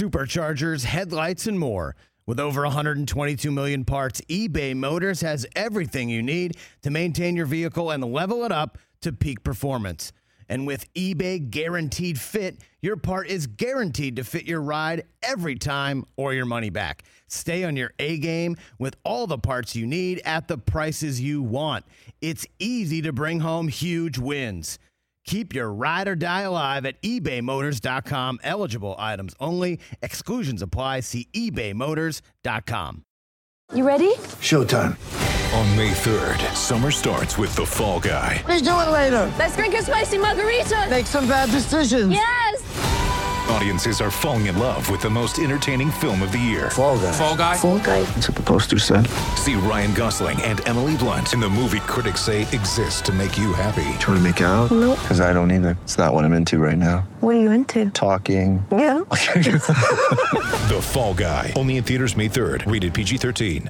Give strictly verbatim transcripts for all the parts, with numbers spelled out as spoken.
superchargers, headlights, and more. With over one hundred twenty-two million parts, eBay Motors has everything you need to maintain your vehicle and level it up to peak performance. And with eBay Guaranteed Fit, your part is guaranteed to fit your ride every time or your money back. Stay on your A-game with all the parts you need at the prices you want. It's easy to bring home huge wins. Keep your ride or die alive at ebay motors dot com. Eligible items only. Exclusions apply. See ebay motors dot com. You ready? Showtime. On May third, summer starts with The Fall Guy. Let's do it later. Let's drink a spicy margarita. Make some bad decisions. Yes! Audiences are falling in love with the most entertaining film of the year. Fall Guy. Fall Guy? Fall Guy. That's what the poster said. See Ryan Gosling and Emily Blunt in the movie critics say exists to make you happy. Trying to make it out? Nope. Because I don't either. It's not what I'm into right now. What are you into? Talking. Yeah. The Fall Guy. Only in theaters May third. Rated P G thirteen.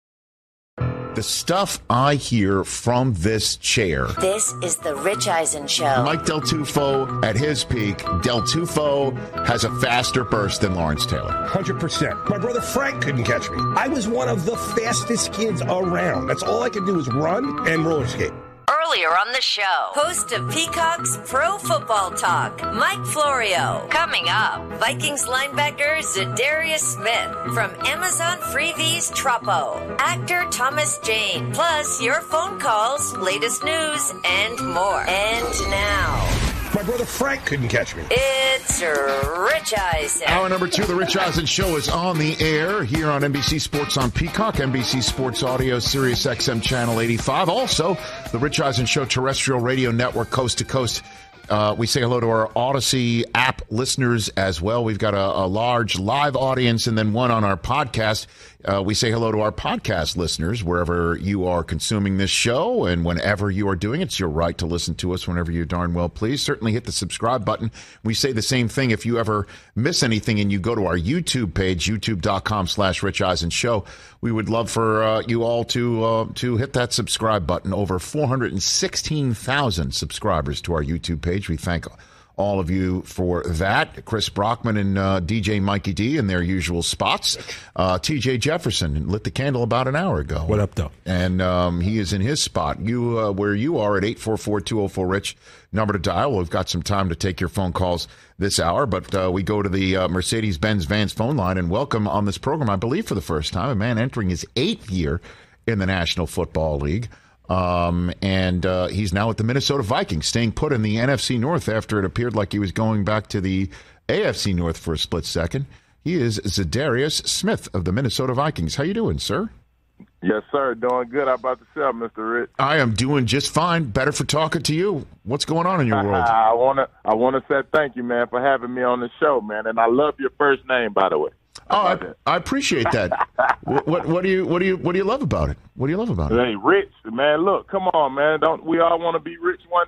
The stuff I hear from this chair. This is the Rich Eisen Show. Mike Del Tufo at his peak. Del Tufo has a faster burst than Lawrence Taylor. one hundred percent. My brother Frank couldn't catch me. I was one of the fastest kids around. That's all I could do was run and roller skate. Earlier on the show, host of Peacock's Pro Football Talk, Mike Florio. Coming up, Vikings linebacker Za'Darius Smith from Amazon Freebies Troppo. Actor Thomas Jane. Plus your phone calls, latest news, and more. And now, My brother Frank couldn't catch me. it's Rich Eisen. Hour number two, The Rich Eisen Show is on the air here on N B C Sports on Peacock, N B C Sports Audio, Sirius X M Channel eighty-five. Also, The Rich Eisen Show terrestrial radio network coast to coast. Uh, we say hello to our Odyssey app listeners as well. We've got a, a large live audience and then one on our podcast. Uh, we say hello to our podcast listeners wherever you are consuming this show and whenever you are doing it. It's your right to listen to us whenever you darn well please. Certainly hit the subscribe button. We say the same thing if you ever miss anything and you go to our YouTube page, youtube.com slash Rich Eisen Show. We would love for uh, you all to uh, to hit that subscribe button. Over four hundred sixteen thousand subscribers to our YouTube page. We thank all of you for that. Chris Brockman and uh, D J Mikey D in their usual spots. Uh, T J Jefferson lit the candle about an hour ago. What up, though? And um, he is in his spot. You, uh, where you are at eight four four, two oh four, RICH, number to dial. We've got some time to take your phone calls this hour, but uh, we go to the uh, Mercedes-Benz Vans phone line and welcome on this program, I believe for the first time, a man entering his eighth year in the National Football League. Um, and uh, he's now at the Minnesota Vikings, staying put in the N F C North after it appeared like he was going back to the A F C North for a split second. He is Za'Darius Smith of the Minnesota Vikings. How you doing, sir? Yes, sir. Doing good. How about yourself, Mister Rich? I am doing just fine. Better for talking to you. What's going on in your world? I want to I want to say thank you, man, for having me on the show, man. And I love your first name, by the way. Oh, I, I appreciate that. what, what what do you what do you what do you love about it? What do you love about it? Hey, Rich, man, look, come on, man. Don't we all want to be rich one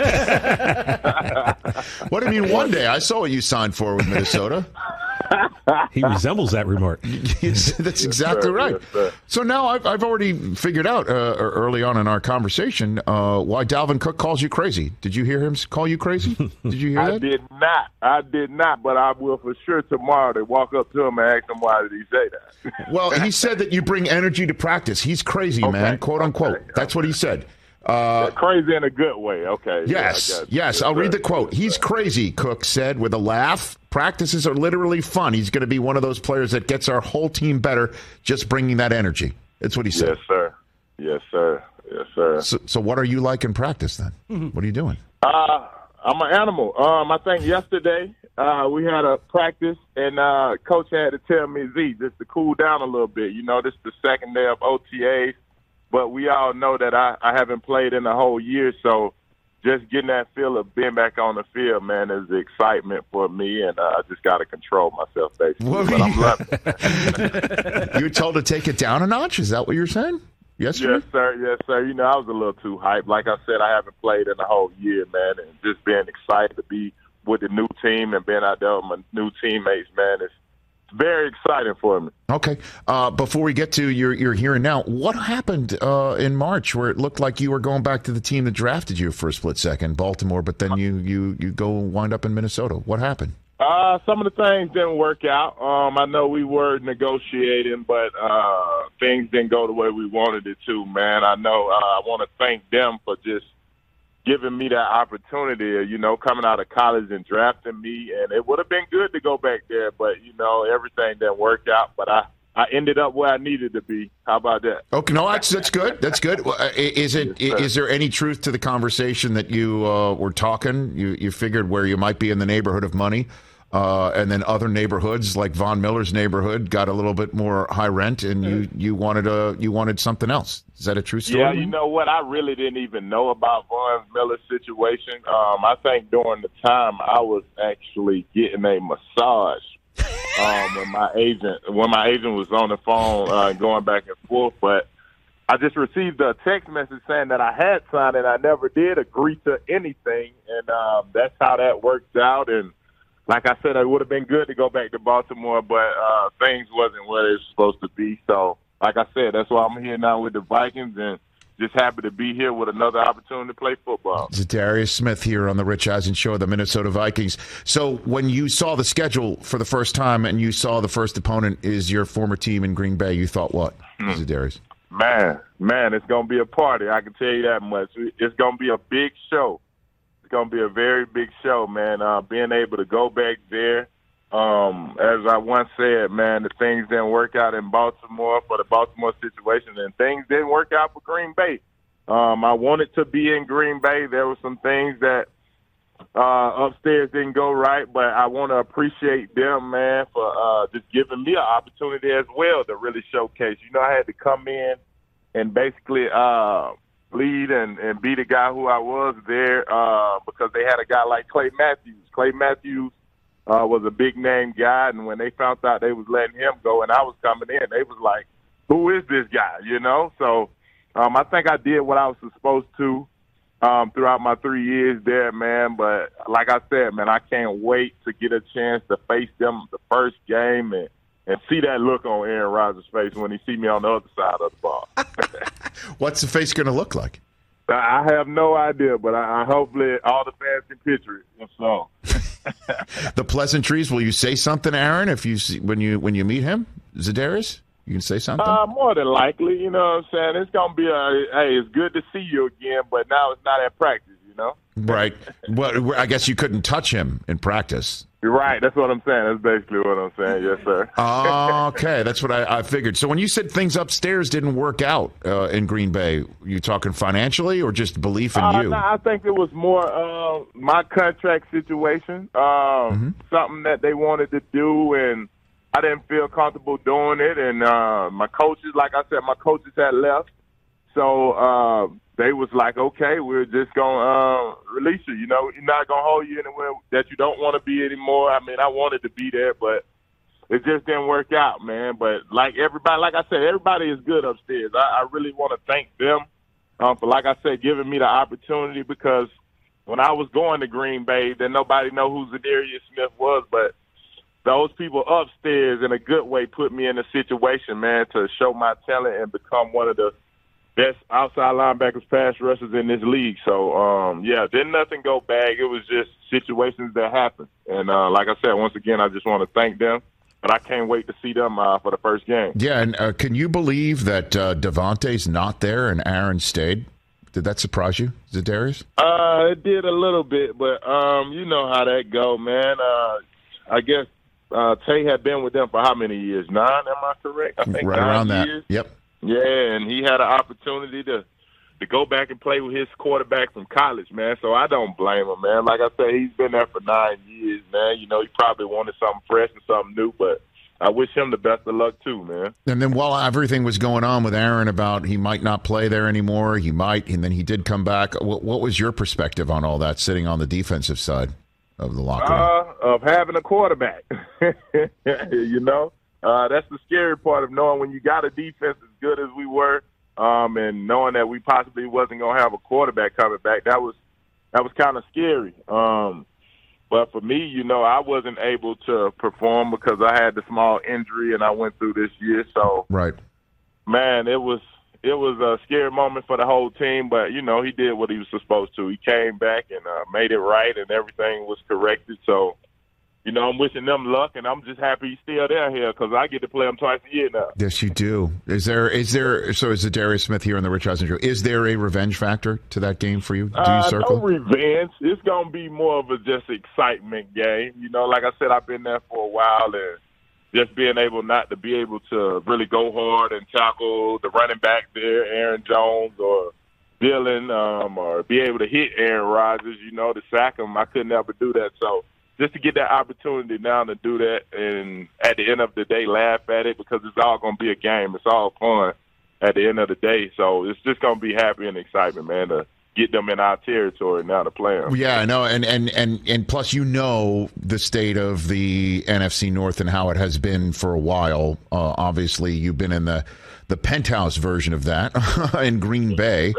day? What do you mean one day? I saw what you signed for with Minnesota. He resembles that remark. That's exactly sir, right. yes, sir. So now I've, I've already figured out uh, early on in our conversation uh, why Dalvin Cook calls you crazy. Did you hear him call you crazy? Did you hear I that? did not. I did not, but I will for sure tomorrow to walk up to him and ask him why did he say that. Well, he said that you bring energy to practice. He's crazy, Okay, man, quote unquote. okay, That's what he said. Uh, Crazy in a good way. Okay. Yes, Yeah, I got you. yes. I'll read the quote. He's crazy, Cook said with a laugh. Practices are literally fun. He's going to be one of those players that gets our whole team better just bringing that energy. That's what he said. Yes, sir. Yes, sir. Yes, sir. So, so what are you like in practice then? Mm-hmm. What are you doing? Uh, I'm an animal. Um, I think yesterday uh, we had a practice, and uh, Coach had to tell me, Z, just to cool down a little bit. You know, this is the second day of O T As, but we all know that I, I haven't played in a whole year, so just getting that feel of being back on the field, man, is excitement for me, and uh, I just got to control myself, basically. What But were I'm you- loving it. You were told to take it down a notch? Is that what you're saying? Yesterday? Yes, sir. Yes, sir. You know, I was a little too hyped. Like I said, I haven't played in a whole year, man, and just being excited to be with the new team and being out there with my new teammates, man, it's very exciting for me. Okay. Uh, before we get to your, your here and now, what happened uh, in March where it looked like you were going back to the team that drafted you for a split second, Baltimore, but then you, you, you go wind up in Minnesota? What happened? Uh, some of the things didn't work out. Um, I know we were negotiating, but uh, things didn't go the way we wanted it to, man. I know uh, I want to thank them for just giving me that opportunity, you know, coming out of college and drafting me. And it would have been good to go back there, but, you know, everything didn't work out. But I, I ended up where I needed to be. How about that? Okay, no, that's that's good. That's good. Is it? Yes, is there any truth to the conversation that you uh, were talking? You you figured where you might be in the neighborhood of money. Uh, and then other neighborhoods like Von Miller's neighborhood got a little bit more high rent, and you, you wanted a you wanted something else. Is that a true story? Yeah, you know what? I really didn't even know about Von Miller's situation. Um, I think during the time I was actually getting a massage um, when my agent when my agent was on the phone uh, going back and forth. But I just received a text message saying that I had signed and I never did agree to anything, and um, that's how that worked out. And like I said, it would have been good to go back to Baltimore, but uh, things wasn't where they were supposed to be. So, like I said, that's why I'm here now with the Vikings, and just happy to be here with another opportunity to play football. Za'Darius Smith here on the Rich Eisen Show of the Minnesota Vikings. So when you saw the schedule for the first time and you saw the first opponent is your former team in Green Bay, you thought what, hmm. Za'Darius? Man, man, it's going to be a party. I can tell you that much. It's going to be a big show. It's going to be a very big show, man. Uh, being able to go back there, um, as I once said, man, the things didn't work out in Baltimore for the Baltimore situation, and things didn't work out for Green Bay. Um, I wanted to be in Green Bay. There were some things that uh, upstairs didn't go right, but I want to appreciate them, man, for uh, just giving me an opportunity as well to really showcase. You know, I had to come in and basically uh, – lead and, and be the guy who I was there uh, because they had a guy like Clay Matthews. Clay Matthews uh, was a big-name guy, and when they found out they was letting him go and I was coming in, they was like, who is this guy, you know? So um, I think I did what I was supposed to um, throughout my three years there, man. But like I said, man, I can't wait to get a chance to face them the first game and, and see that look on Aaron Rodgers' face when he see me on the other side of the ball. What's the face going to look like? I have no idea, but I, I hopefully all the fans can picture it. If so. The pleasantries. Will you say something, Aaron? If you see, when you when you meet him, Za'Darius, you can say something. Uh, more than likely, you know what I'm saying. It's gonna be a hey. It's good to see you again, but now it's not at practice, you know. Right. Well, I guess you couldn't touch him in practice. You're right. That's what I'm saying. That's basically what I'm saying. Yes, sir. Okay, that's what I, I figured. So when you said things upstairs didn't work out uh, in Green Bay, you talking financially or just belief in uh, you? No, I think it was more uh, my contract situation, uh, mm-hmm. something that they wanted to do, and I didn't feel comfortable doing it. And uh, my coaches, like I said, my coaches had left. So uh, they was like, okay, we're just going to uh, release you. You know, you're not going to hold you anywhere that you don't want to be anymore. I mean, I wanted to be there, but it just didn't work out, man. But like everybody, like I said, everybody is good upstairs. I, I really want to thank them um, for, like I said, giving me the opportunity because when I was going to Green Bay, then nobody know who Za'Darius Smith was, but those people upstairs in a good way put me in a situation, man, to show my talent and become one of the best outside linebackers, pass rushers in this league. So, um, yeah, didn't nothing go bad. It was just situations that happened. And uh, like I said, once again, I just want to thank them. But I can't wait to see them uh, for the first game. Yeah, and uh, can you believe that uh, Devontae's not there and Aaron stayed? Did that surprise you, Za'Darius? Uh, it did a little bit, but um, you know how that go, man. Uh, I guess uh, Tay had been with them for how many years? Nine, am I correct? I think right nine around years. that. Yep. Yeah, and he had an opportunity to to go back and play with his quarterback from college, man. So I don't blame him, man. Like I said, he's been there for nine years, man. You know, he probably wanted something fresh and something new, but I wish him the best of luck too, man. And then while everything was going on with Aaron about he might not play there anymore, he might, and then he did come back. What, what was your perspective on all that, sitting on the defensive side of the locker room? Uh, of having a quarterback, you know. Uh, that's the scary part of knowing when you got a defense as good as we were, um, and knowing that we possibly wasn't going to have a quarterback coming back. That was that was kind of scary. Um, but for me, you know, I wasn't able to perform because I had the small injury and I went through this year. So, right, man, it was it was a scary moment for the whole team. But you know, he did what he was supposed to. He came back and uh, made it right, and everything was corrected. So. you know, I'm wishing them luck, and I'm just happy he's still there here because I get to play him twice a year now. Yes, you do. Is there, is there, so is Darius Smith here on the Rich Eisen Show. Is there a revenge factor to that game for you? Do you uh, circle? No revenge. It's going to be more of a just excitement game. You know, like I said, I've been there for a while, and just being able not to be able to really go hard and tackle the running back there, Aaron Jones or Dillon, um, or be able to hit Aaron Rodgers, you know, to sack him. I couldn't ever do that. So, just to get that opportunity now to do that and at the end of the day laugh at it because it's all going to be a game. It's all fun at the end of the day. So it's just going to be happy and excitement, man, to get them in our territory now to play them. Yeah, I know. And, and, and, and plus, you know, the state of the N F C North and how it has been for a while. Uh, obviously, you've been in the, the penthouse version of that in Green Bay.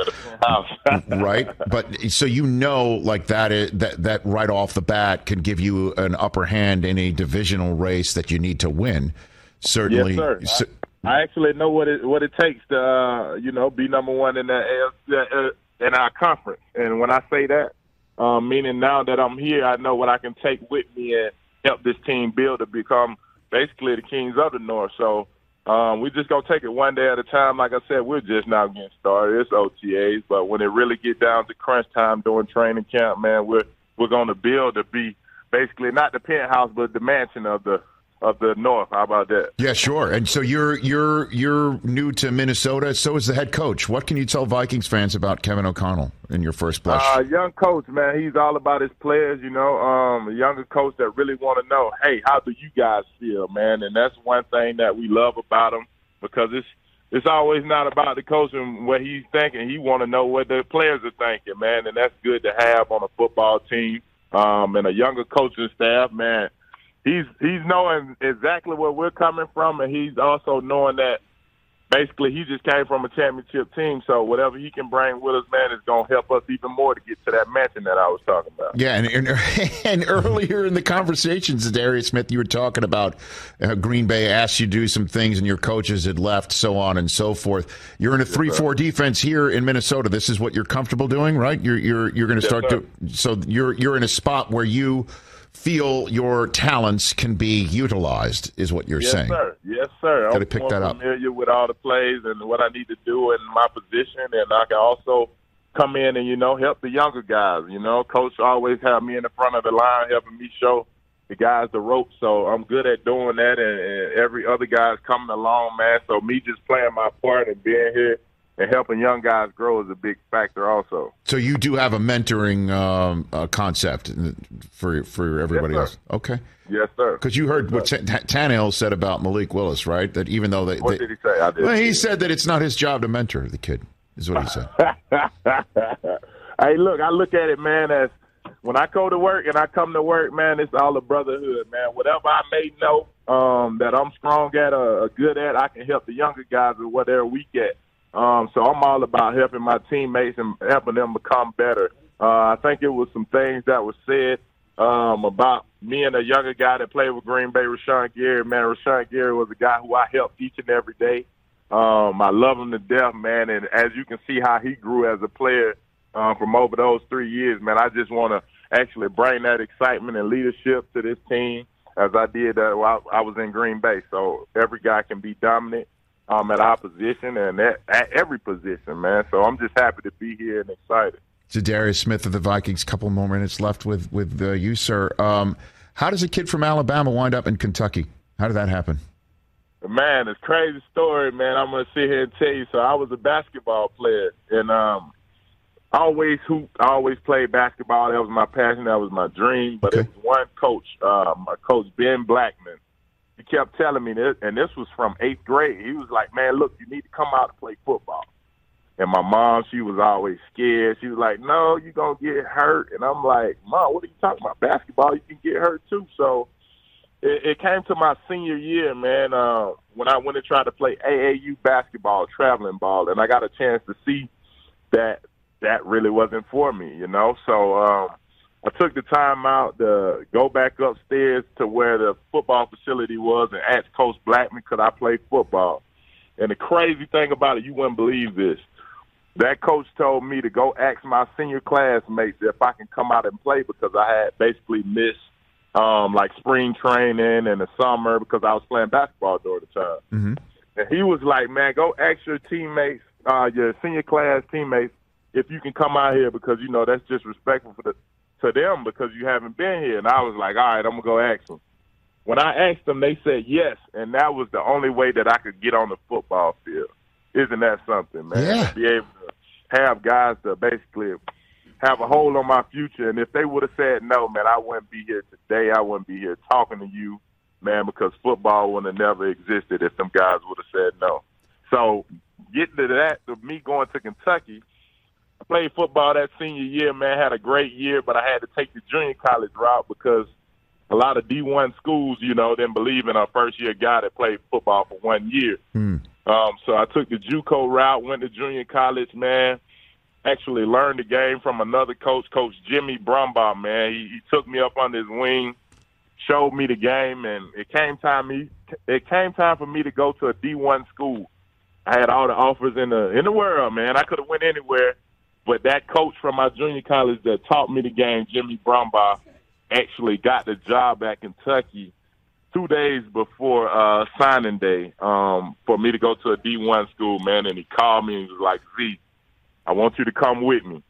Right. But so, you know, like that, is, that, that right off the bat can give you an upper hand in a divisional race that you need to win. Certainly. Yes, sir. I, I actually know what it, what it takes to, uh, you know, be number one in that uh, in our conference. And when I say that, um, meaning now that I'm here, I know what I can take with me and help this team build to become basically the kings of the North. So um, we're just going to take it one day at a time. Like I said, we're just now getting started. It's O T As. But when it really get down to crunch time during training camp, man, we're, we're going to build to be basically not the penthouse, but the mansion of the of the North. How about that? Yeah, sure. And so you're you're you're new to Minnesota. So is the head coach. What can you tell Vikings fans about Kevin O'Connell in your first blush? Uh, young coach, man. He's all about his players. You know, um, a younger coach that really want to know, hey, how do you guys feel, man? And that's one thing that we love about him because it's it's always not about the coach and what he's thinking. He want to know what the players are thinking, man. And that's good to have on a football team um, and a younger coaching staff, man. He's he's knowing exactly where we're coming from, and he's also knowing that basically he just came from a championship team. So whatever he can bring with us, man, is going to help us even more to get to that mansion that I was talking about. Yeah, and and, and earlier in the conversations, Darius Smith, you were talking about uh, Green Bay asked you to do some things, and your coaches had left, so on and so forth. You're in a three four yes, defense here in Minnesota. This is what you're comfortable doing, right? You're you're you're going to start yes, to so you're you're in a spot where you feel your talents can be utilized, is what you're yes, saying. Yes, sir. Yes, sir. Got to I'm pick more that up. familiar with all the plays and what I need to do in my position, and I can also come in and, you know, help the younger guys. You know, Coach always have me in the front of the line helping me show the guys the ropes, so I'm good at doing that, and, and every other guy's coming along, man. So me just playing my part and being here and helping young guys grow is a big factor also. So you do have a mentoring um, uh, concept for for everybody yes, else. Okay. Yes, sir. Because you heard what T- Tannehill said about Malik Willis, right? That even though they, what they, did he say? I did. Well, he said that it's not his job to mentor the kid. Is what he said. Hey, look, I look at it, man, as when I go to work and I come to work, man, it's all a brotherhood, man. Whatever I may know um, that I'm strong at or, or good at, I can help the younger guys with what they're weak at. Um, so I'm all about helping my teammates and helping them become better. Uh, I think it was some things that were said um, about me and a younger guy that played with Green Bay, Rashawn Gary. Man, Rashawn Gary was a guy who I helped each and every day. Um, I love him to death, man. And as you can see how he grew as a player uh, from over those three years, man, I just want to actually bring that excitement and leadership to this team as I did uh, while I was in Green Bay. So every guy can be dominant. Um, at our position and at, at every position, man. So I'm just happy to be here and excited. So Darius Smith of the Vikings, couple more minutes left with, with uh, you, sir. Um, how does a kid from Alabama wind up in Kentucky? How did that happen? Man, it's a crazy story, man. I'm going to sit here and tell you. So I was a basketball player, and um, I always hooped. I always played basketball. That was my passion. That was my dream. But okay. It was one coach, uh, my coach, Ben Blackman. He kept telling me this, and this was from eighth grade. He was like, man, look, you need to come out and play football. And my mom, she was always scared. She was like, no, you're going to get hurt. And I'm like, Mom, what are you talking about? Basketball, you can get hurt too. So it, it came to my senior year, man, uh, when I went and tried to play A A U basketball, traveling ball, and I got a chance to see that that really wasn't for me, you know. So um, I took the time out to go back upstairs to where the football facility was and ask Coach Blackman could I play football. And the crazy thing about it, you wouldn't believe this. That coach told me to go ask my senior classmates if I can come out and play because I had basically missed um, like spring training and the summer because I was playing basketball during the time. Mm-hmm. And he was like, man, go ask your teammates, uh, your senior class teammates, if you can come out here because, you know, that's disrespectful for the, to them because you haven't been here. And I was like, all right, I'm going to go ask them. When I asked them, they said yes, and that was the only way that I could get on the football field. Isn't that something, man? Yeah. To be able to have guys to basically have a hold on my future. And if they would have said no, man, I wouldn't be here today. I wouldn't be here talking to you, man, because football would have never existed if them guys would have said no. So getting to that, to me going to Kentucky, I played football that senior year, man, had a great year, but I had to take the junior college route because a lot of D one schools, you know, didn't believe in a first-year guy that played football for one year. Hmm. Um, so I took the JUCO route, went to junior college, man, actually learned the game from another coach, Coach Jimmy Brumbaugh, man. He, he took me up under his wing, showed me the game, and it came time me it came time for me to go to a D one school. I had all the offers in the in the world, man. I could have went anywhere, but that coach from my junior college that taught me the game, Jimmy Brumbaugh, actually got the job at Kentucky two days before uh, signing day um, for me to go to a D one school, man. And he called me and he was like, Z, I want you to come with me.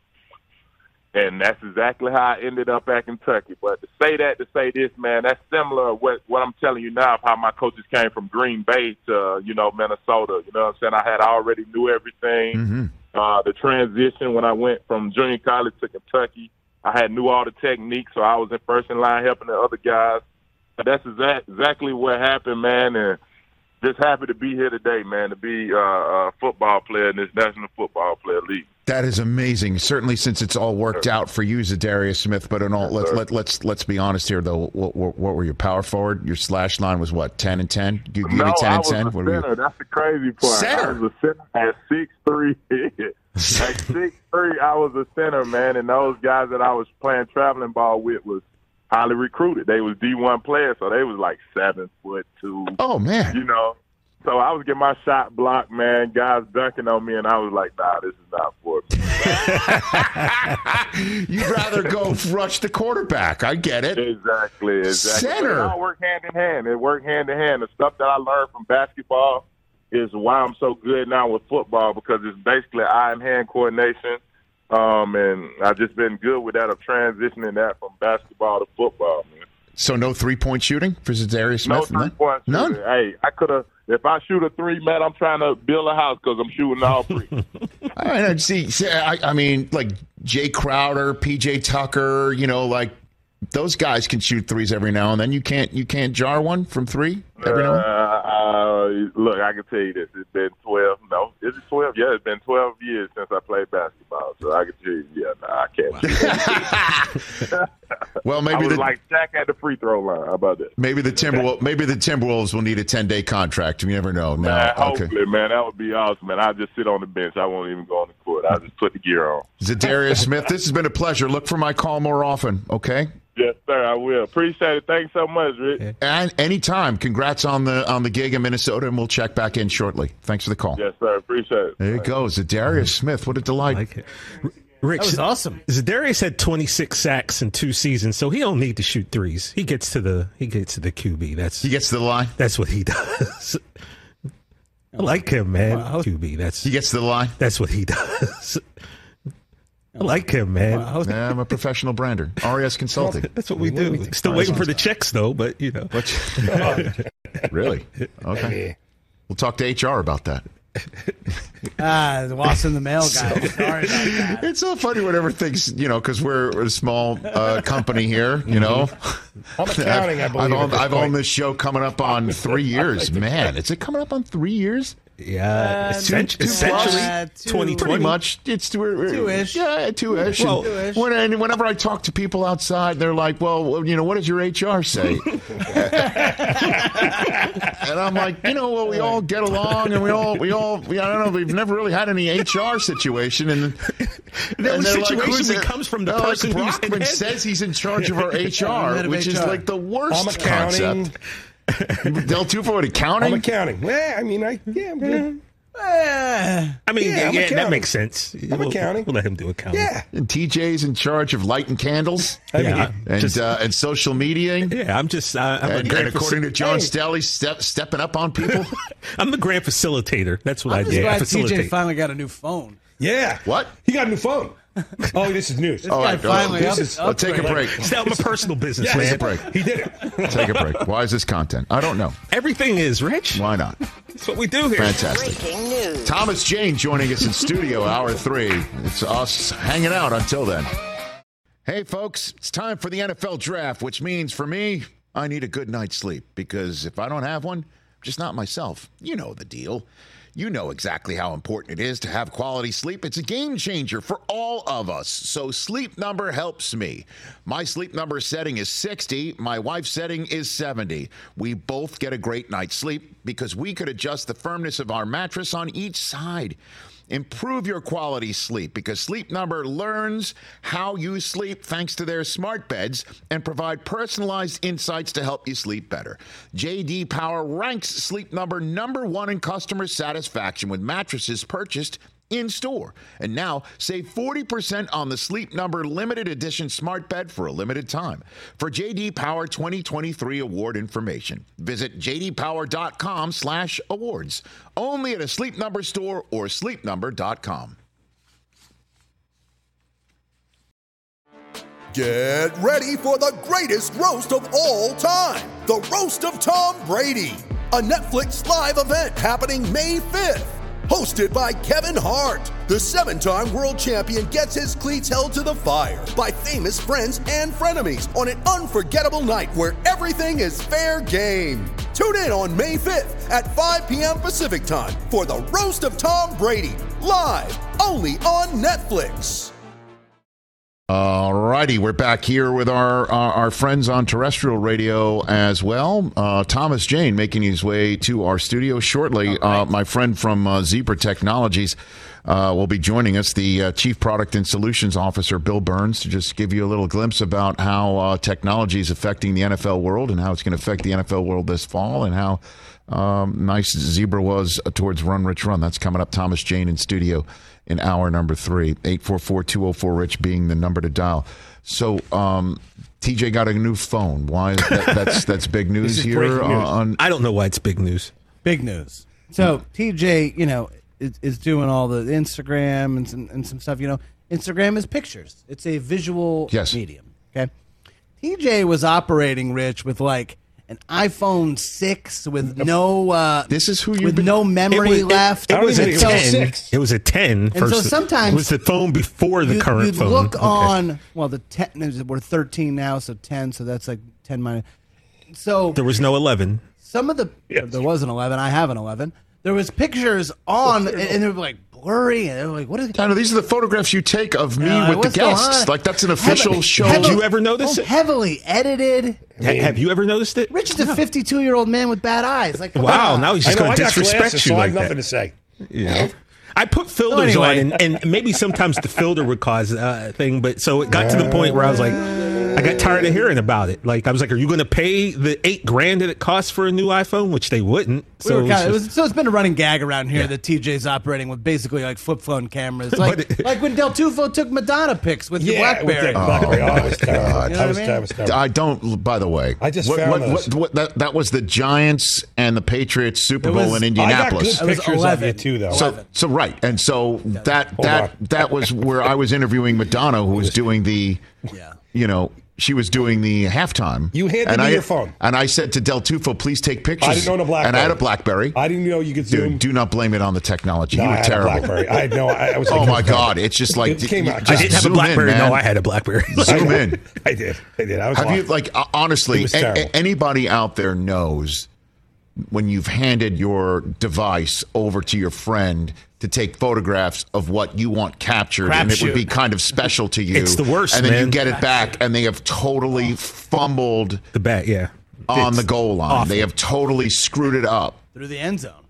And that's exactly how I ended up at Kentucky. But to say that, to say this, man, that's similar to what, what I'm telling you now of how my coaches came from Green Bay to, you know, Minnesota. You know what I'm saying? I had already knew everything. Mm-hmm. Uh, the transition when I went from junior college to Kentucky, I had knew all the techniques, so I was in first in line helping the other guys. But that's exact, exactly what happened, man, and just happy to be here today, man, to be uh, a football player in this National Football Player League. That is amazing. Certainly, since it's all worked out for you, Zadarius Smith. But in all, let's let, let's let's be honest here, though. What, what, what were your power forward? Your slash line was what, ten and ten? You give no, me ten I and was ten. A what center. You... That's the crazy part. Center. I was a center at six three. At six three, I was a center, man, and those guys that I was playing traveling ball with was highly recruited. They was D one players, so they was like seven foot two. Oh man, you know. So I was getting my shot blocked, man. Guys dunking on me, and I was like, nah, this is not for me. You'd rather go rush the quarterback. I get it. Exactly, exactly. Center. But it all work hand in hand. It worked hand in hand. The stuff that I learned from basketball is why I'm so good now with football because it's basically eye and hand coordination. Um, and I've just been good with that of transitioning that from basketball to football, man. So no three-point shooting for Zadarius Smith? No three-point shooting. None? Hey, I could have – if I shoot a three, man, I'm trying to build a house because I'm shooting all three. I know. See, see I, I mean, like Jay Crowder, P J Tucker, you know, like those guys can shoot threes every now and then. You can't you can't jar one from three every now and then? Uh, uh, look, I can tell you this. It's been twelve. No, is it twelve? Yeah, it's been twelve years since I played basketball. So I can tell you, yeah, no, nah, I can't. Well, maybe I was the, like Shaq at the free throw line. How about that? Maybe the Timberwolves. Maybe the Timberwolves will need a ten-day contract. You never know. No, man, okay. Hopefully, man, that would be awesome. Man, I'll just sit on the bench. I won't even go on the court. I'll just put the gear on. Zadarius Smith, this has been a pleasure. Look for my call more often. Okay. Yes, sir. I will. Appreciate it. Thanks so much, Rich. And anytime. Congrats on the on the gig in Minnesota, and we'll check back in shortly. Thanks for the call. Yes, sir. Appreciate it. There you go, Zadarius Smith. What a delight. I like it. Rich, that was awesome. Zadarius had twenty-six sacks in two seasons, so he don't need to shoot threes. He gets to the he gets to the Q B. That's he gets to the line. That's what he does. I like him, man. Wow. Q B. That's he gets to the line. That's what he does. I like him, man. Wow. Yeah, I'm a professional brander. R E S Consulting. That's what we do. Still waiting for the checks, though, but, you know. Really? Okay. We'll talk to H R about that. Ah, the lost in the mail guy. Sorry about that. It's so funny whenever things, you know, because we're a small uh, company here, you know. I'm accounting, I believe. I've, owned, I've owned this show coming up on three years. Man, is it coming up on three years? Yeah, Uh, essentially, two- essentially uh, two- twenty twenty. Pretty much. It's two, Two-ish. Yeah, two-ish. Well, And when, and whenever I talk to people outside, they're like, well, you know, what does your H R say? And I'm like, you know, well, we all get along, and we all, we all, we, I don't know, we've never really had any H R situation. And No and they're situation "Who's it?" comes from the They're person like, who's in Brockman head. says he's in charge of our H R, head of which is H R. like the worst I'm accounting. concept. Del Tufo at accounting? I'm accounting. Well, I mean, I yeah, I'm good. Eh, I mean, Yeah, yeah, I'm yeah, accounting. that makes sense. I'm we'll, accounting. We'll let him do accounting. Yeah. And T J's in charge of lighting candles I mean, Yeah. and Just- uh, and social media. Yeah, I'm just. Uh, I'm, a And, grand and according to John Hey. Staley, step, stepping up on people. I'm the grand facilitator. That's what I'm I just did. glad T J Facilitate. finally got a new phone. Yeah. What? He got a new phone. Oh, this is news. All right, finally this up- is, well, take a upgraded. break. It's now my personal business, Yes. man. Take a break. He did it. Take a break. Why is this content? I don't know. Everything is, Rich. Why not? That's what we do here. Fantastic. Breaking news. Thomas Jane joining us in studio, hour three. It's us hanging out until then. Hey, folks, it's time for the N F L draft, which means for me, I need a good night's sleep because if I don't have one, I'm just not myself. You know the deal. You know exactly how important it is to have quality sleep. It's a game changer for all of us. So Sleep Number helps me. My Sleep Number setting is sixty. My wife's setting is seventy. We both get a great night's sleep because we could adjust the firmness of our mattress on each side. Improve your quality sleep because Sleep Number learns how you sleep thanks to their smart beds and provide personalized insights to help you sleep better. J D Power ranks Sleep Number number one in customer satisfaction with mattresses purchased in store. And now save forty percent on the Sleep Number limited edition smart bed for a limited time. For J D Power twenty twenty-three award information, visit j d power dot com slash awards. Only at a Sleep Number store or sleep number dot com. Get ready for the greatest roast of all time, the Roast of Tom Brady, a Netflix live event happening May fifth. Hosted by Kevin Hart, the seven-time world champion gets his cleats held to the fire by famous friends and frenemies on an unforgettable night where everything is fair game. Tune in on May fifth at five p.m. Pacific time for the Roast of Tom Brady, live only on Netflix. All righty, we're back here with our, our our friends on terrestrial radio as well. Uh, Thomas Jane making his way to our studio shortly. Right. Uh, my friend from uh, Zebra Technologies uh, will be joining us, the uh, Chief Product and Solutions Officer, Bill Burns, to just give you a little glimpse about how uh, technology is affecting the N F L world and how it's going to affect the N F L world this fall and how um, nice Zebra was towards Run Rich Run. That's coming up. Thomas Jane in studio in hour number three, eight four four, two oh four, RICH being the number to dial. So um, T J got a new phone. Why? Is that, that's that's big news This is here. breaking news. On, I don't know why it's big news. Big news. So T J, you know, is, is doing all the Instagram and some, and some stuff. You know, Instagram is pictures. It's a visual Yes. medium. Okay. T J was operating, Rich, with like an iPhone six with no uh, this is who you with no memory It was, left. It, it was a even think it was ten. six. It was a ten. And first, so sometimes it was the phone before the you, current you'd phone. look Okay. on. Well, the ten. We're thirteen now, so ten. So that's like ten minus. So There was no eleven. some of the there was an eleven. I have an eleven. There was pictures on, and, and they were like blurry, and they were like, "What is?" I know these are the photographs you take of me Uh, with the what's going guests. on? Like that's an official Heavily- show. Did heavily- you ever notice oh, it? Heavily edited. Ha- have you ever noticed it? Rich is a fifty-two-year-old man with bad eyes. Like, come Wow, on. now he's I just know, going I to got disrespect glasses, you so I like have nothing that. to say. You know? I put filters So anyway. on, and, and maybe sometimes the filter would cause a uh, thing, but so it got to the point where I was like, I got tired of hearing about it. Like I was like, are you going to pay the eight grand that it costs for a new iPhone? Which they wouldn't. We So, were it was kinda- it just- was- so it's been a running gag around here Yeah. that T J's operating with basically like flip phone cameras, like But it- like when Del Tufo took Madonna pics with your Yeah, with BlackBerry. the BlackBerry. Oh, that was terrible. You know That what was I mean? terrible. terrible. I don't. By the way, I just what, found what, those. what, what, that that was the Giants and the Patriots Super It Bowl was- in I got Indianapolis. good was pictures of eleven. you too, though. So, so right, and so that Hold that on. that was where I was interviewing Madonna, who was doing the, Yeah. you know, she was doing the halftime. You handed and me I, your phone. and I said to Del Tufo, "Please take pictures." I didn't own a BlackBerry. and I had a BlackBerry. I didn't know you could zoom. Dude, do not blame it on the technology. No, you I were had terrible. a BlackBerry. I had no. I, I was. Oh like, my God! It's just like It came out. I just didn't have a zoom BlackBerry. In, man. no, I had a BlackBerry. Zoom in. I did. I did. I was. Have you lost. like uh, honestly? It was a- terrible. a- anybody out there knows when you've handed your device over to your friend to take photographs of what you want captured, Crap and it would be shoot. kind of special to you. It's the worst, and then man. you get it back, and they have totally fumbled The bat, yeah. on It's the goal line. awful. They have totally screwed it up. Through the end zone.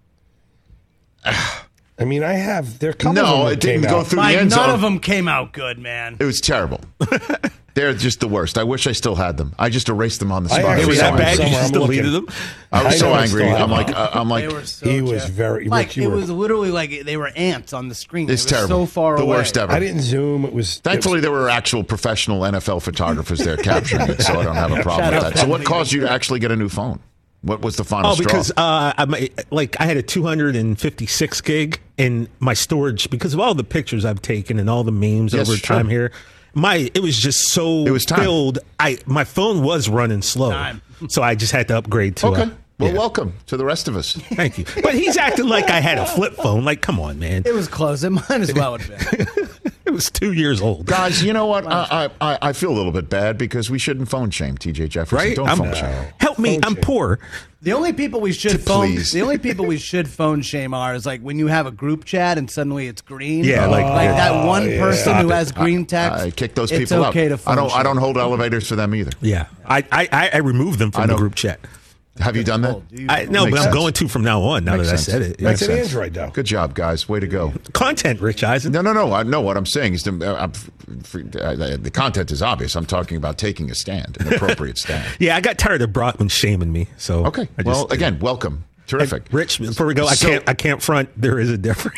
I mean, I have. There are a couple No, of them that it didn't came go out. through Mike, the end none zone. of them came out good, man. It was terrible. They're just the worst. I wish I still had them. I just erased them on the I spot. They were actually that saw bad. You somewhere. just I'm deleted looking. them. I was I so know I angry. still have I'm like, them. uh, I'm They like, were so He was Jeff. very. Like Rich, you it were- was literally like they were ants on the screen. it's They were terrible. So far the away. worst ever. I didn't zoom. It was. Thankfully, it there were actual professional N F L photographers there capturing it, so I don't have a problem Shout with out that. So, what Penley. caused you to actually get a new phone? What was the final Oh, straw? because uh, I might- like I had a two hundred fifty-six gig in my storage because of all the pictures I've taken and all the memes Yes, over sure. time here. My it was just so It was time. filled. I my phone was running slow, Time. so I just had to upgrade to. okay. A, Well, yeah. welcome to the rest of us. Thank you. But he's acting like I had a flip phone. Like, come on, man. It was close. It might as well have been. It was two years old. Guys, you know what? I, I I feel a little bit bad because we shouldn't phone shame T J Jefferson. Right? Don't I'm- phone shame. Help me. I'm poor. The only people we should phone, Please. the only people we should phone shame are is like when you have a group chat and suddenly it's green. Yeah, like- like that one yeah. person Stop who it. has green text. I kick those it's people okay out. To phone I don't. I shame. don't hold elevators for them either. Yeah, I I, I, I removed them I from the know. group chat. Have you done that? I no, Makes but I'm sense. going to from now on. Now Makes that sense. I said it, Makes It's an sense. Android, though. Good job, guys. Way to go. Content, Rich Eisen. No, no, no. I know what I'm saying is the, uh, I'm, for, uh, the content is obvious. I'm talking about taking a stand, an appropriate stand. Yeah, I got tired of Brockman shaming me. So Okay. I Well, just- again, welcome. Terrific. Rich, before we go, I So- can't I can't front. There is a difference.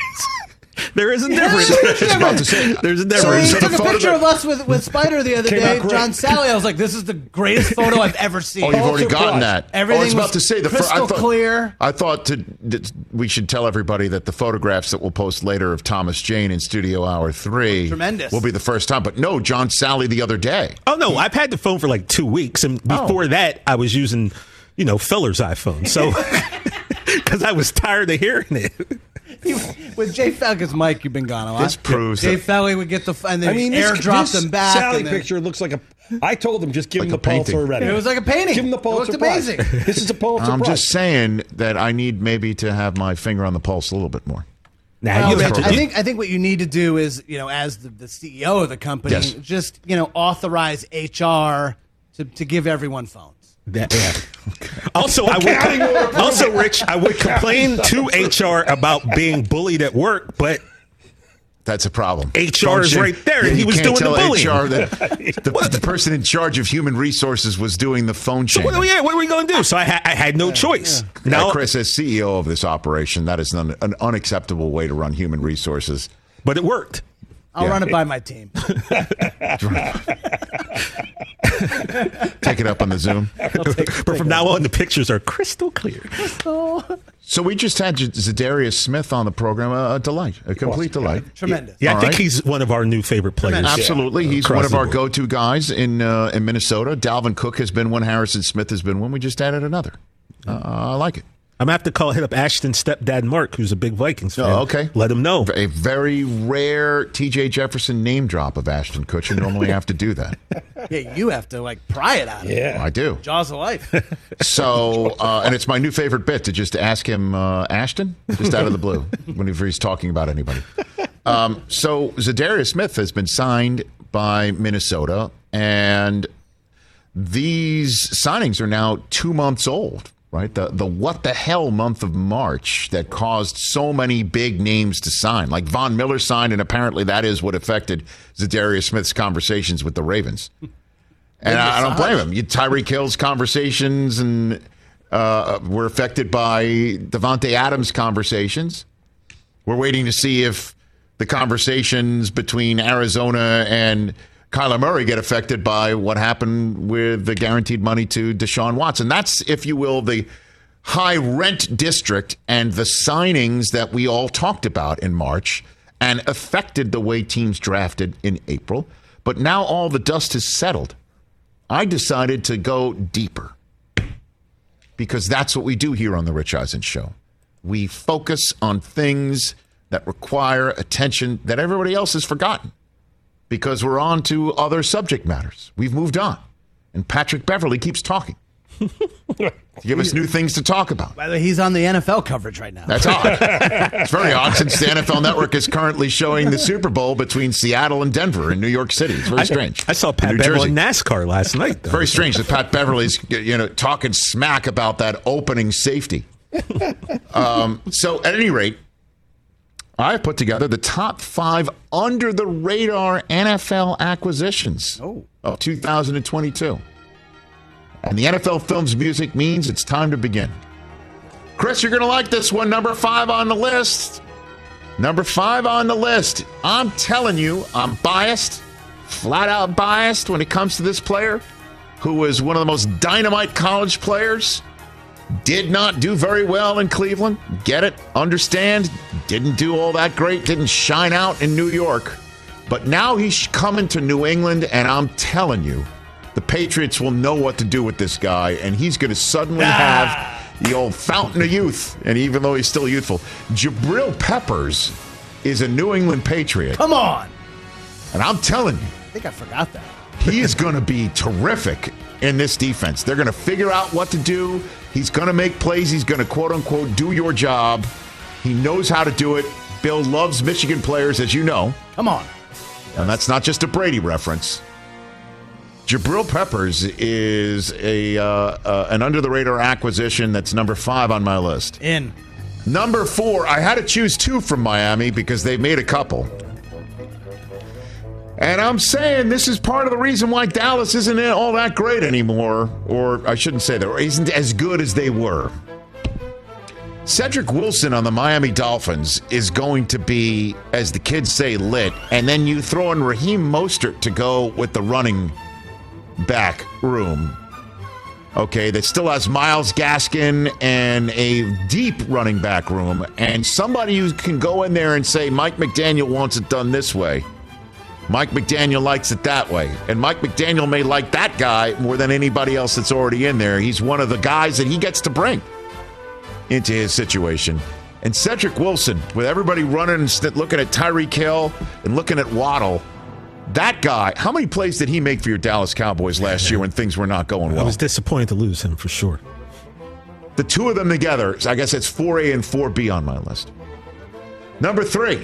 There is a difference. Just about to say. There's a So difference. he So took the a photo picture that- of us with, with Spider the other Came day, out great. John Sally. I was like, this is the greatest photo I've ever seen. Oh, you've already Pulitzer gotten Prize. that. Everything oh, I was about was to say the fir- crystal I thought, clear. I thought to, that we should tell everybody that the photographs that we'll post later of Thomas Jane in Studio Hour Three Tremendous. will be the first time. But no, John Sally the other day. Oh no, I've had the phone for like two weeks, and before Oh. that, I was using, you know, Feller's iPhone. So because I was tired of hearing it. He- with Jay Falcon's mic, you've been gone a lot. This proves Jay that- Felly would get the and then I mean, this, airdrop this them back. Sally and then, picture looks like a. I told him just give Like him a the Pulitzer painting. already. It was like a painting. Give him the It looked Pulitzer Prize. amazing. This is a Pulitzer I'm Prize. just saying that I need maybe to have my finger on the pulse a little bit more. Now Well, you Rich, have to. I think I think what you need to do is, you know, as the, the C E O of the company, Yes. just you know, authorize H R to, to give everyone phones. That, yeah. Also, I would. Also, Rich, I would complain to H R about being bullied at work, but That's a problem. H R is Function- right there, and Yeah, he you was can't doing the tell bullying. H R that the, the person in charge of human resources was doing the phone so shaming. what, yeah, what are we going to do? So I, ha- I had no choice. Now, Now, Chris, as C E O of this operation, that is an, an unacceptable way to run human resources. but it worked. I'll Yeah. run it by my team. Take it up on the Zoom. But from now on, the pictures are crystal clear. So we just had Zadarius Smith on the program. A, a delight, a complete delight. Tremendous. Yeah, I All think right. he's one of our new favorite players. Absolutely, he's Across one of the our board. go-to guys in uh, in Minnesota. Dalvin Cook has been one. Harrison Smith has been one. We just added another. Uh, I like it. I'm going to have to call hit up Ashton's stepdad, Mark, who's a big Vikings fan. Oh, okay. Let him know. A very rare T J Jefferson name drop of Ashton Kutcher. Normally have to do that. Yeah, you have to like pry it out of him. Yeah. I do. Jaws of life. So, uh, and it's my new favorite bit to just ask him, uh, Ashton, just out of the blue, whenever he's talking about anybody. Um, so, Zadarius Smith has been signed by Minnesota, and these signings are now two months old, right? The, the what the hell month of March that caused so many big names to sign. Like Von Miller signed, and apparently that is what affected Zadarius Smith's conversations with the Ravens. And I, I don't blame him. You, Tyreek Hill's conversations and uh, were affected by Devontae Adams' conversations. We're waiting to see if the conversations between Arizona and Kyler Murray get affected by what happened with the guaranteed money to Deshaun Watson. That's, if you will, the high rent district and the signings that we all talked about in March and affected the way teams drafted in April. But now all the dust has settled. I decided to go deeper because that's what we do here on the Rich Eisen Show. We focus on things that require attention that everybody else has forgotten because we're on to other subject matters. We've moved on. And Patrick Beverly keeps talking to give us new things to talk about. By the way, he's on the N F L coverage right now. That's odd. It's very odd since the N F L Network is currently showing the Super Bowl between Seattle and Denver in New York City. It's very I, strange. I saw In Pat New Bevel Jersey. in NASCAR last night, though. Very strange that Pat Beverly's, you know, talking smack about that opening safety. um, so, at any rate, I've put together the top five under-the-radar N F L acquisitions oh. of two thousand twenty-two. And the N F L Films music means it's time to begin. Chris, you're going to like this one. Number five on the list. Number five on the list. I'm telling you, I'm biased, flat out biased when it comes to this player who was one of the most dynamite college players. Did not do very well in Cleveland. Get it? Understand? Didn't do all that great. Didn't shine out in New York. But now he's coming to New England, and I'm telling you, the Patriots will know what to do with this guy, and he's going to suddenly ah. have the old fountain of youth. And even though he's still youthful, Jabril Peppers is a New England Patriot. Come on. And I'm telling you. I think I forgot that. He is going to be terrific in this defense. They're going to figure out what to do. He's going to make plays. He's going to, quote-unquote, do your job. He knows how to do it. Bill loves Michigan players, as you know. Come on. And that's not just a Brady reference. Jabril Peppers is a uh, uh, an under-the-radar acquisition that's number five on my list. In. Number four, I had to choose two from Miami because they've made a couple. And I'm saying this is part of the reason why Dallas isn't all that great anymore. Or I shouldn't say that, or isn't as good as they were. Cedric Wilson on the Miami Dolphins is going to be, as the kids say, lit. And then you throw in Raheem Mostert to go with the running back room. Okay, that still has Myles Gaskin and a deep running back room. And somebody who can go in there and say, Mike McDaniel wants it done this way. Mike McDaniel likes it that way. And Mike McDaniel may like that guy more than anybody else that's already in there. He's one of the guys that he gets to bring into his situation. And Cedric Wilson, with everybody running and looking at Tyreek Hill and looking at Waddle, that guy, how many plays did he make for your Dallas Cowboys last year when things were not going well? I was disappointed to lose him for sure. The two of them together, I guess it's four A and four B on my list. Number three.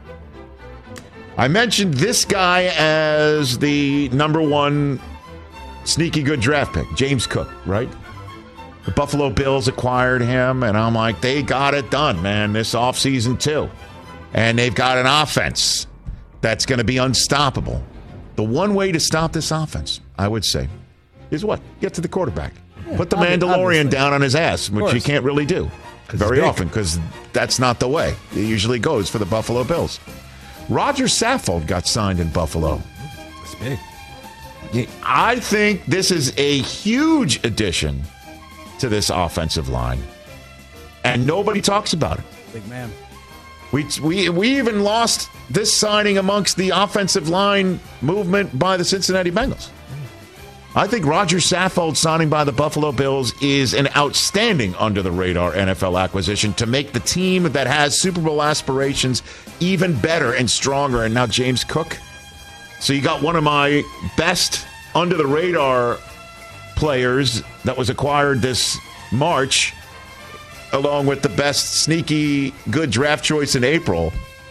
I mentioned this guy as the number one sneaky good draft pick, James Cook, right? The Buffalo Bills acquired him, and I'm like, they got it done, man, this offseason too. And they've got an offense that's going to be unstoppable. The one way to stop this offense, I would say, is what? Get to the quarterback. Yeah, Put the Mandalorian obviously. down on his ass, which you can't really do very often because that's not the way it usually goes for the Buffalo Bills. Roger Saffold got signed in Buffalo. That's big. I think this is a huge addition to this offensive line, and nobody talks about it. Big man. We we we even lost this signing amongst the offensive line movement by the Cincinnati Bengals. I think Roger Saffold signing by the Buffalo Bills is an outstanding under-the-radar N F L acquisition to make the team that has Super Bowl aspirations even better and stronger. And now James Cook. So you got one of my best under-the-radar players that was acquired this March, along with the best sneaky good draft choice in April.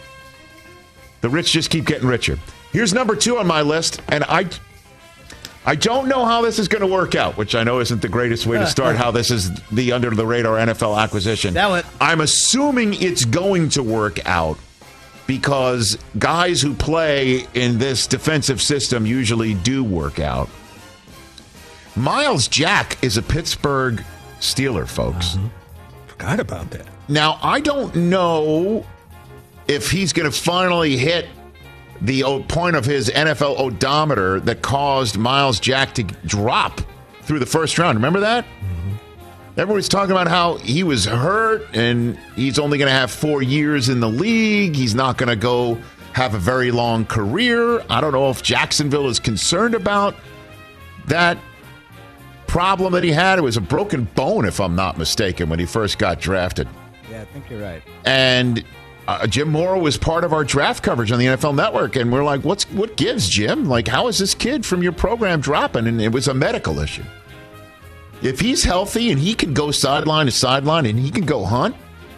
The rich just keep getting richer. Here's number two on my list, and I... I don't know how this is going to work out, which I know isn't the greatest way to start how this is the under-the-radar N F L acquisition. I'm assuming it's going to work out because guys who play in this defensive system usually do work out. Myles Jack is a Pittsburgh Steeler, folks. Uh-huh. Forgot about that. Now, I don't know if he's going to finally hit the point of his N F L odometer that caused Myles Jack to drop through the first round. Remember that? Mm-hmm. Everybody's talking about how he was hurt and he's only going to have four years in the league. He's not going to go have a very long career. I don't know if Jacksonville is concerned about that problem that he had. It was a broken bone, if I'm not mistaken, when he first got drafted. Yeah, I think you're right. And Uh, Jim Morrow was part of our draft coverage on the N F L Network, and we're like, "What's what gives, Jim? Like, how is this kid from your program dropping?" And it was a medical issue. If he's healthy and he can go sideline to sideline and he can go hunt,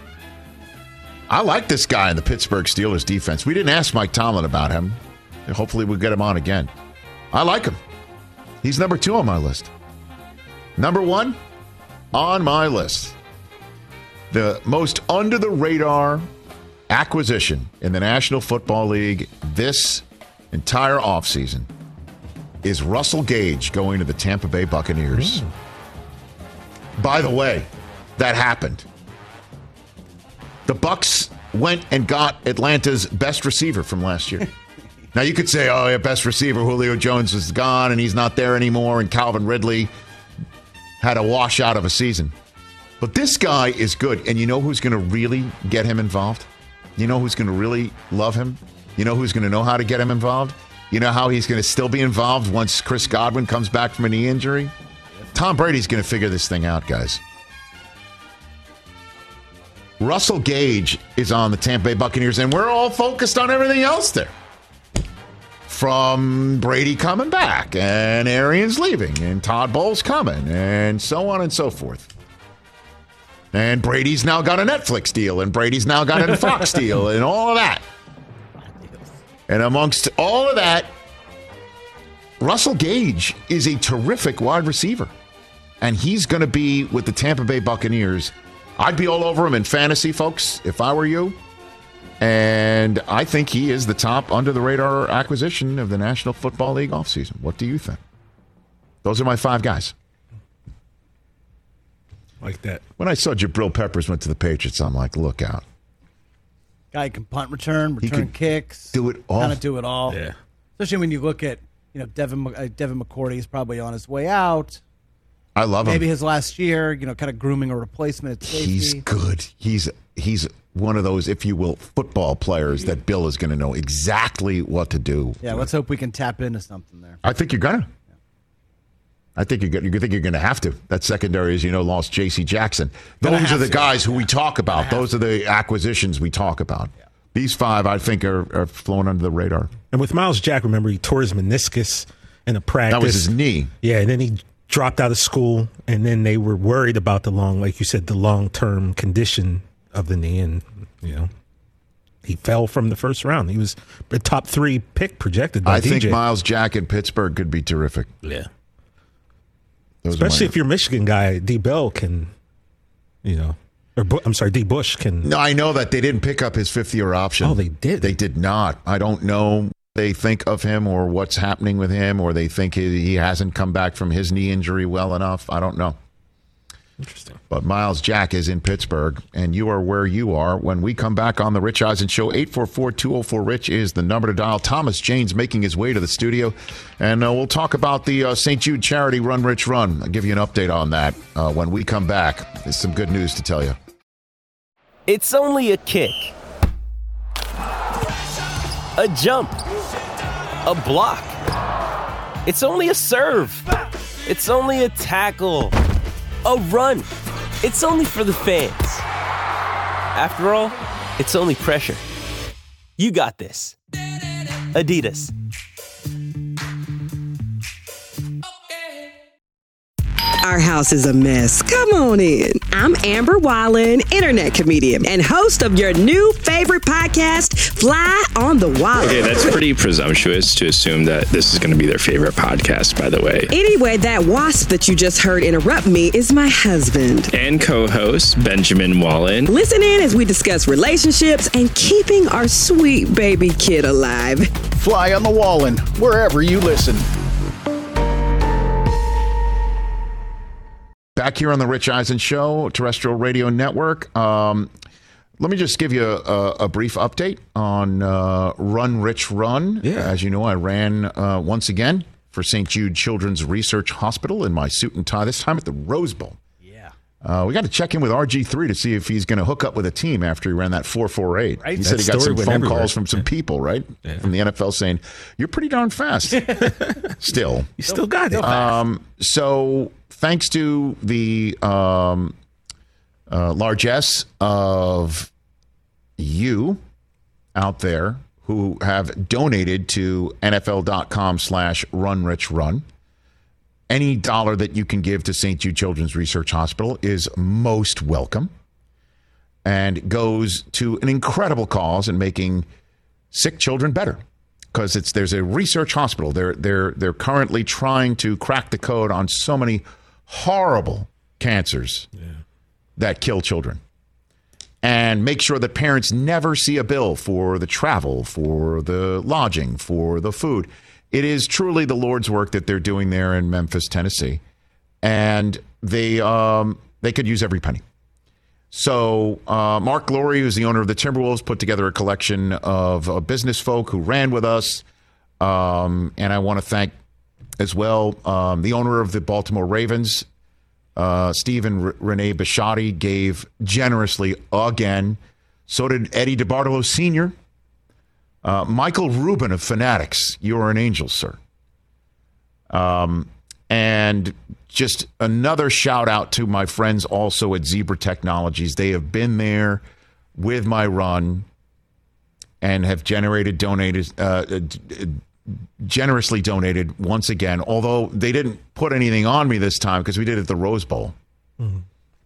I like this guy in the Pittsburgh Steelers defense. We didn't ask Mike Tomlin about him. Hopefully we'll get him on again. I like him. He's number two on my list. Number one on my list, the most under-the-radar acquisition in the National Football League this entire offseason is Russell Gage going to the Tampa Bay Buccaneers. Mm. By the way, that happened. The Bucs went and got Atlanta's best receiver from last year. Now, you could say, oh, yeah, best receiver, Julio Jones is gone, and he's not there anymore, and Calvin Ridley had a washout of a season. But this guy is good, and you know who's going to really get him involved? You know who's going to really love him? You know who's going to know how to get him involved? You know how he's going to still be involved once Chris Godwin comes back from a knee injury? Tom Brady's going to figure this thing out, guys. Russell Gage is on the Tampa Bay Buccaneers, and we're all focused on everything else there. From Brady coming back, and Arians leaving, and Todd Bowles coming, and so on and so forth. And Brady's now got a Netflix deal, and Brady's now got a Fox deal, and all of that. And amongst all of that, Russell Gage is a terrific wide receiver. And he's going to be with the Tampa Bay Buccaneers. I'd be all over him in fantasy, folks, if I were you. And I think he is the top under-the-radar acquisition of the National Football League offseason. What do you think? Those are my five guys. Like that. When I saw Jabril Peppers went to the Patriots, I'm like, look out. Guy can punt, return, return kicks. Do it all. Kind of do it all. Yeah. Especially when you look at, you know, Devin uh, Devin McCourty is probably on his way out. I love him. Maybe his last year, you know, kind of grooming a replacement at safety. He's good. He's he's one of those, if you will, football players that Bill is going to know exactly what to do. Yeah, with. Let's hope we can tap into something there. I think you're gonna. I think you're going. You think you're going to have to. That secondary, as you know, lost J C Jackson. Those are the to. guys who we talk about. Those are the acquisitions we talk about. Yeah. These five, I think, are, are flowing under the radar. And with Myles Jack, remember, he tore his meniscus in a practice. That was his knee. Yeah, and then he dropped out of school, and then they were worried about the long, like you said, the long-term condition of the knee, and, you know, he fell from the first round. He was a top three pick projected by I D J. think Myles Jack in Pittsburgh could be terrific. Yeah. Those Especially if you're a Michigan guy, D. Bell can, you know, or I'm sorry, D. Bush can. No, I know that they didn't pick up his fifth-year option. Oh, they did? They did not. I don't know. They think of him or what's happening with him, or they think he, he hasn't come back from his knee injury well enough. I don't know. Interesting. But Myles Jack is in Pittsburgh, and you are where you are. When we come back on the Rich Eisen Show, eight four four, two oh four, RICH is the number to dial. Thomas Jane's making his way to the studio, and uh, we'll talk about the uh, Saint Jude charity Run Rich Run. I'll give you an update on that uh, when we come back. There's some good news to tell you. It's only a kick, a jump, a block. It's only a serve. It's only a tackle. A run. It's only for the fans. After all, it's only pressure. You got this. Adidas. Our house is a mess. Come on in. I'm Amber Wallen, internet comedian and host of your new favorite podcast, Fly on the Wall. Okay, that's pretty presumptuous to assume that this is going to be their favorite podcast, by the way. Anyway, that wasp that you just heard interrupt me is my husband. And co-host, Benjamin Wallen. Listen in as we discuss relationships and keeping our sweet baby kid alive. Fly on the Wallen, wherever you listen. Back here on the Rich Eisen Show, Terrestrial Radio Network. Um, let me just give you a, a brief update on uh, Run Rich Run. Yeah. As you know, I ran uh, once again for Saint Jude Children's Research Hospital in my suit and tie, this time at the Rose Bowl. Yeah. Uh, we got to check in with R G three to see if he's going to hook up with a team after he ran that four four eight. Right. He That said he got some story phone went everywhere. calls from some people, right? Yeah. From the N F L saying, you're pretty darn fast. Still. You still got it. Um, so thanks to the um, uh, largesse of you out there who have donated to nfl.com slash runrichrun. Any dollar that you can give to Saint Jude Children's Research Hospital is most welcome and goes to an incredible cause in making sick children better. Because it's there's a research hospital. They're they're they're currently trying to crack the code on so many horrible cancers Yeah. that kill children. and make sure that parents never see a bill for the travel, for the lodging, for the food. It is truly the Lord's work that they're doing there in Memphis, Tennessee, and they um, they could use every penny. So uh, Mark Glory, who's the owner of the Timberwolves, put together a collection of uh, business folk who ran with us, um, and I want to thank as well um, the owner of the Baltimore Ravens, uh, Stephen R- Renee Bisciotti, gave generously again. So did Eddie DeBartolo Senior Uh, Michael Rubin of Fanatics, you're an angel, sir. Um, and just another shout out to my friends also at Zebra Technologies. They have been there with my run and have generated, donated, uh, generously donated once again, although they didn't put anything on me this time because we did it at the Rose Bowl. Mm-hmm.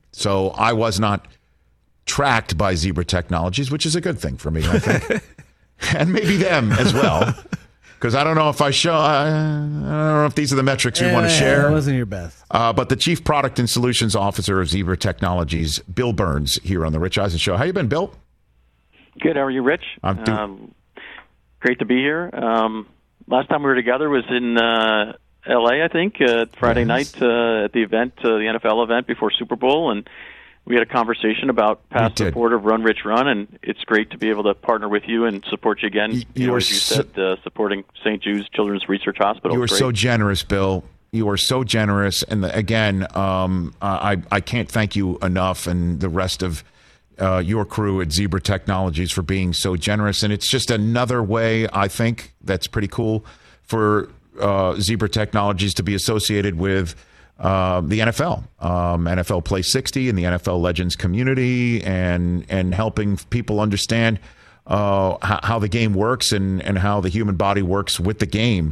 So I was not tracked by Zebra Technologies, which is a good thing for me, I think. And maybe them as well, because I don't know if I show. I, I don't know if these are the metrics we yeah, want to share. That wasn't your best. Uh, but the Chief Product and Solutions Officer of Zebra Technologies, Bill Burns, here on the Rich Eisen Show. How you been, Bill? Good. How are you, Rich? I'm do- um, great to be here. Um, last time we were together was in uh, L A, I think, uh, Friday yes. night uh, at the event, uh, the N F L event before Super Bowl, and we had a conversation about past support of Run Rich Run, and it's great to be able to partner with you and support you again. You, you know, as you so, said, uh, supporting Saint Jude's Children's Research Hospital. You are so generous, Bill. You are so generous, and the, again, um, I I can't thank you enough, and the rest of uh, your crew at Zebra Technologies for being so generous. And it's just another way, I think, that's pretty cool for uh, Zebra Technologies to be associated with Uh, the N F L, um, N F L Play sixty, and the N F L Legends community, and and helping people understand uh, how, how the game works and, and how the human body works with the game.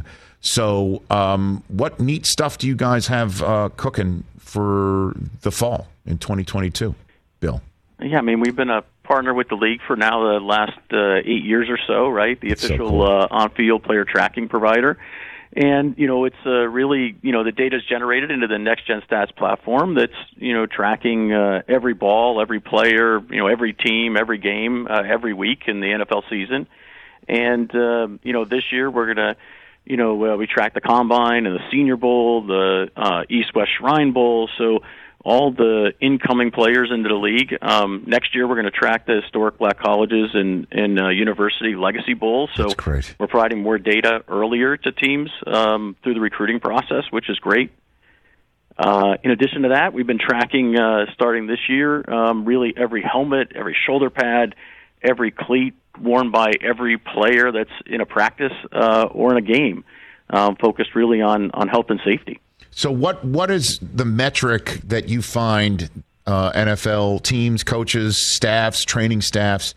So um, what neat stuff do you guys have uh, cooking for the fall in twenty twenty-two, Bill? Yeah, I mean, we've been a partner with the league for now the last uh, eight years or so, right? The official so cool. uh, on-field player tracking provider. And, you know, it's uh, really, you know, the data is generated into the Next Gen Stats platform that's, you know, tracking uh, every ball, every player, you know, every team, every game, uh, every week in the N F L season. And, uh, you know, this year we're going to, you know, uh, we track the Combine and the Senior Bowl, the uh, East-West Shrine Bowl. So all the incoming players into the league. Um, next year, we're going to track the historic black colleges and, and uh, university legacy bowls. So That's great. We're providing more data earlier to teams um, through the recruiting process, which is great. Uh, in addition to that, we've been tracking, uh, starting this year, um, really every helmet, every shoulder pad, every cleat worn by every player that's in a practice uh, or in a game, um, focused really on, on health and safety. So what what is the metric that you find uh, N F L teams, coaches, staffs, training staffs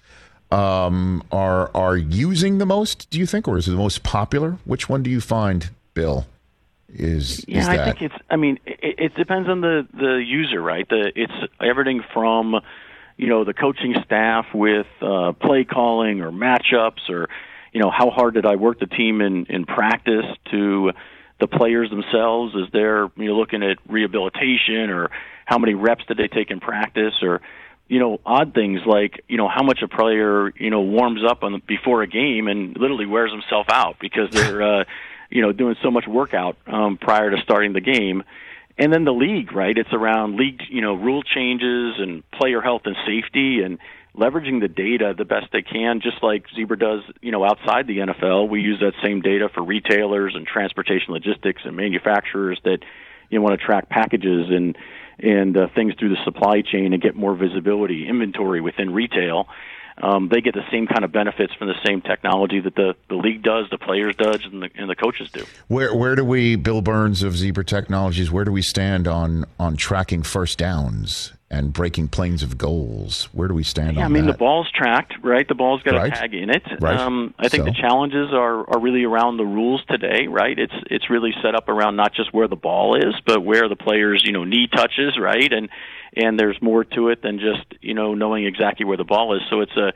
um, are are using the most, do you think, or is it the most popular? Which one do you find, Bill, is, yeah, is that? I think it's, I mean, it, it depends on the, the user, right? The, it's everything from, you know, the coaching staff with uh, play calling or matchups or, you know, how hard did I work the team in, in practice to the players themselves as they're, you know, looking at rehabilitation or how many reps did they take in practice or, you know, odd things like, you know, how much a player, you know, warms up on the, before a game and literally wears himself out because they're, uh, you know, doing so much workout um, prior to starting the game. And then the league, right? It's around league, you know, rule changes and player health and safety and leveraging the data the best they can, just like Zebra does, you know, outside the N F L. We use that same data for retailers and transportation logistics and manufacturers that, you know, want to track packages and and uh, things through the supply chain and get more visibility, inventory within retail. Um, they get the same kind of benefits from the same technology that the, the league does, the players does, and the, and the coaches do. Where where do we, Bill Burns of Zebra Technologies, where do we stand on on tracking first downs and breaking planes of goals? Where do we stand yeah, on I mean, that? the ball's tracked, right? The ball's got right. a tag in it. Right. Um, I think so. the challenges are, are really around the rules today, right? It's it's really set up around not just where the ball is, but where the player's, you know, knee touches, right? And and there's more to it than just, you know, knowing exactly where the ball is. So it's a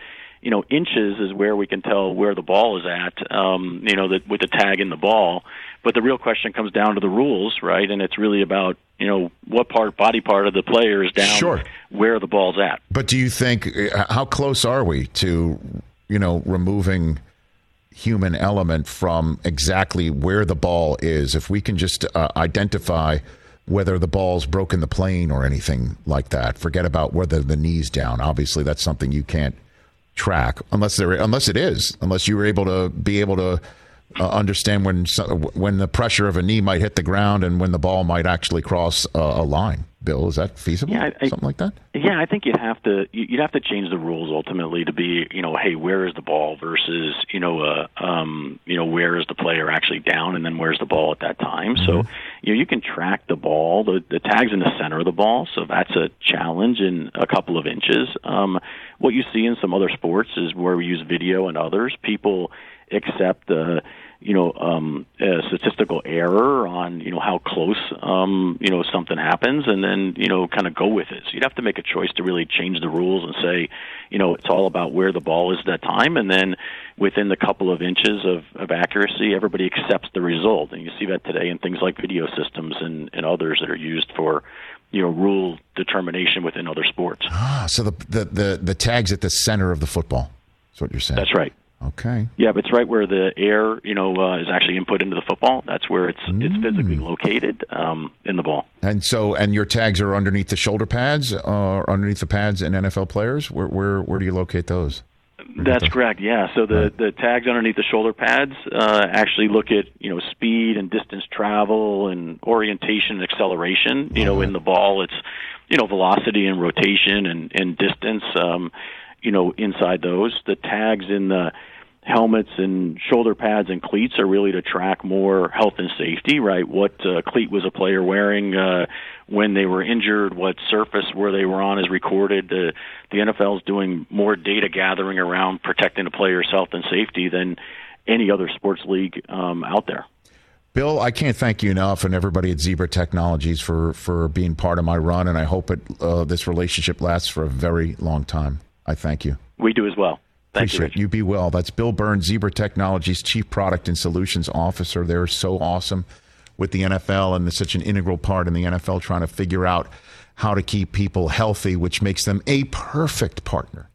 you know, inches is where we can tell where the ball is at, um, you know, the, with the tag in the ball. But the real question comes down to the rules, right? And it's really about, you know, what part, body part of the player is down, sure. where the ball's at. But do you think, how close are we to, you know, removing human element from exactly where the ball is? If we can just uh, identify whether the ball's broken the plane or anything like that, forget about whether the knee's down. Obviously, that's something you can't track unless there, unless it is, unless you were able to be able to uh, understand when when the pressure of a knee might hit the ground and when the ball might actually cross a, a line. Bill, is that feasible? Yeah, I, something like that? Yeah, I think you'd have to you'd have to change the rules ultimately to be, you know, hey, where is the ball versus, you know, uh, um, you know, where is the player actually down, and then where's the ball at that time? Mm-hmm. So, you know, you can track the ball. The, the tag's in the center of the ball, so that's a challenge in a couple of inches. Um, what you see in some other sports is where we use video and others. People accept the you know, um, a statistical error on, you know, how close, um, you know, something happens, and then, you know, kind of go with it. So you'd have to make a choice to really change the rules and say, you know, it's all about where the ball is at that time, and then within the couple of inches of, of accuracy, everybody accepts the result. And you see that today in things like video systems and, and others that are used for, you know, rule determination within other sports. Ah, so the, the, the, the tag's at the center of the football. That's what you're saying. That's right. Okay. Yeah, but it's right where the air, you know, uh, is actually input into the football. That's where it's mm. it's physically located um, in the ball. And so, and your tags are underneath the shoulder pads, or uh, underneath the pads in N F L players. Where where where do you locate those? That's correct. Yeah. So the right. the tags underneath the shoulder pads uh, actually look at, you know, speed and distance travel and orientation and acceleration. You uh-huh. know, in the ball, it's, you know, velocity and rotation and and distance. Um, you know, inside those, the tags in the helmets and shoulder pads and cleats are really to track more health and safety, right? What uh, cleat was a player wearing uh, when they were injured? What surface where they were on is recorded. Uh, the N F L is doing more data gathering around protecting a player's health and safety than any other sports league um, out there. Bill, I can't thank you enough, and everybody at Zebra Technologies for, for being part of my run, and I hope it uh, this relationship lasts for a very long time. I thank you. We do as well. Thank Appreciate you. You be well. That's Bill Burns, Zebra Technologies Chief Product and Solutions Officer. They're so awesome with the N F L, and they're such an integral part in the N F L trying to figure out how to keep people healthy, which makes them a perfect partner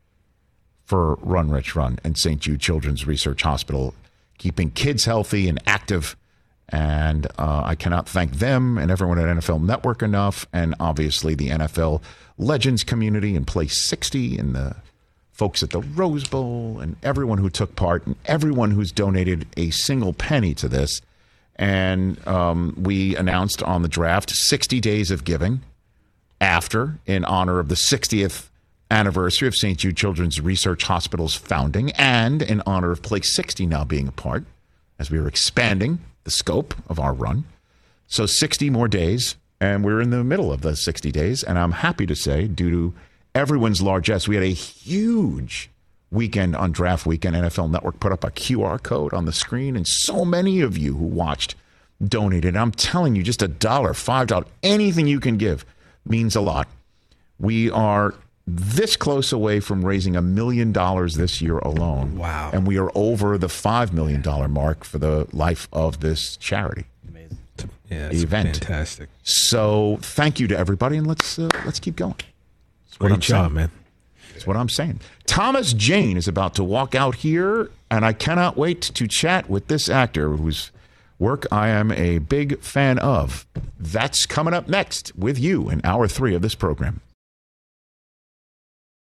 for Run Rich Run and Saint Jude Children's Research Hospital, keeping kids healthy and active. And uh, I cannot thank them and everyone at N F L Network enough, and obviously the N F L Legends community in Place sixty and the folks at the Rose Bowl and everyone who took part and everyone who's donated a single penny to this. And um, we announced on the draft sixty days of giving after, in honor of the sixtieth anniversary of Saint Jude Children's Research Hospital's founding, and in honor of Place sixty now being a part, as we were expanding the scope of our run. So sixty more days, and we're in the middle of the sixty days, and I'm happy to say, due to everyone's largesse, we had a huge weekend on draft weekend. N F L Network put up a Q R code on the screen, and so many of you who watched donated. I'm telling you, just a dollar, five dollars, anything you can give means a lot. We are this close away from raising a million dollars this year alone. Wow. And we are over the five million dollars mark for the life of this charity. Amazing. Yeah, it's event. Fantastic. So thank you to everybody, and let's uh, let's keep going. Great job, man. That's what I'm saying. Thomas Jane is about to walk out here, and I cannot wait to chat with this actor whose work I am a big fan of. That's coming up next with you in hour three of this program.